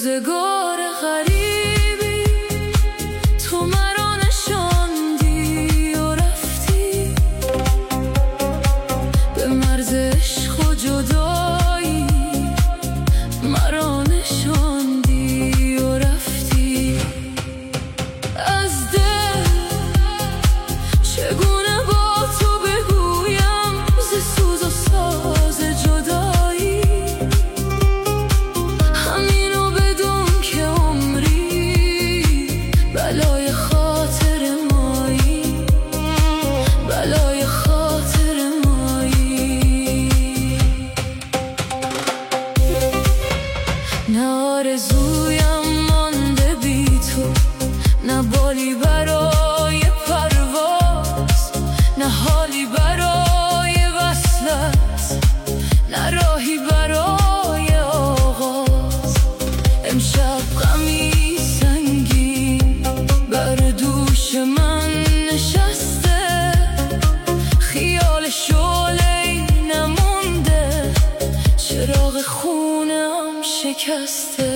روزگار غریبی تو مرا نشاندی و رفتی به مرز عشق و جدایی، مرا نشاندی و رفتی از دل. چگونه با تو بگویم ز سوز و ساز جدایی، همینو بدون که عمری بلای خاطر مایی، بلای خاطر مایی. نه آرزویم مانده بی تو، نه بالی برای پرواز، نه حالی برای وصلت، نه راهی برای آغاز. امشب غمی سنگین بر دوش من نشسته، خیال شعله‌ای نمونده، چراغ خونم شکسته.